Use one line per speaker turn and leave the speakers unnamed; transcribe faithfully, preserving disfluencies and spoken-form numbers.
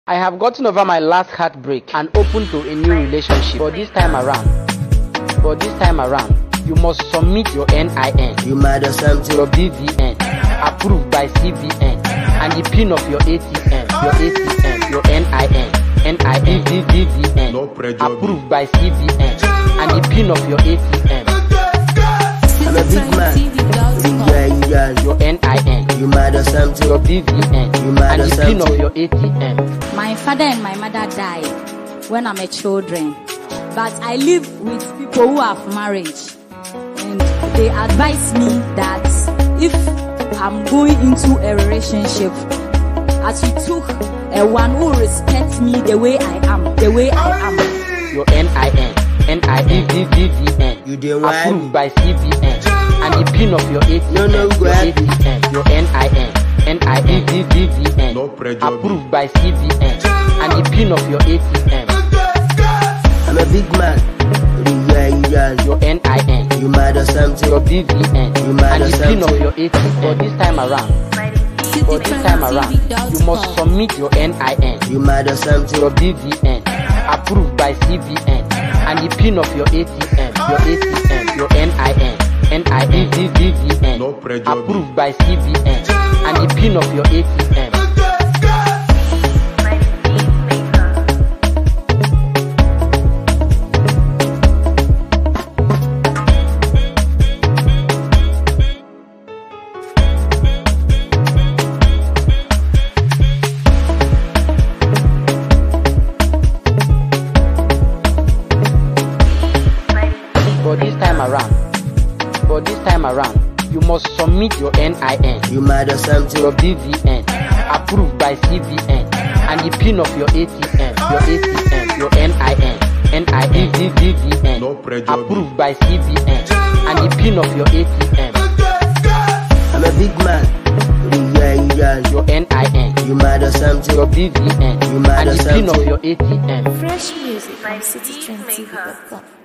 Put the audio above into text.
I have gotten over my last heartbreak and open to a new relationship. But this time around, but this time around, you must submit your N I N.
You mad or something?
Your B V N, approved by C B N, and the pin of your A T M, your A T M, your N I N, N I N, B V N,
No pressure.
approved by C B N, and the pin of your A T M.
I'm a big man. Yeah, yeah,
your N I N,
you mad or something?
your B V N,
You mad or
and the pin of
something?
your A T M.
My father and my mother died when I'm a children, but I live with people who have marriage, and they advise me that if I'm going into a relationship, as you took a one who respects me the way I am, the way I am.
Your N I N, N I N, B V N,
You did right.
approved by C B N, and the pin of your A T M,
No, no, go
your
ahead.
A T M, your N I N, N I N, B V N,
No pressure.
approved by C B N, and the pin of your A T M.
I'm a big man. Yeah, yeah,
Your N I N,
you mad or something?
your B V N,
You mad
and
or
the pin of
something?
your A T M. But this time around, but this time around, you must submit your N I N,
You mad or something?
your B V N, approved by C B N, and the pin of your A T M, your A T M, your N I N, N I N, B V N,
No pressure.
approved by C B N, and the pin of your A T M. But this time around, but this time around, you must submit your N I N,
You mad or something?
your B V N, approved by C B N, and the pin of your A T M, your A T M, your N I N, N I N, B V N,
No pressure.
approved by C B N, and the pin of your A T M.
I'm a big man. Yeah, yeah,
Your N I N,
you mad or something?
your B V N,
You mad
and
or
the pin of
something?
your A T M.
Fresh music from city trend T V dot com.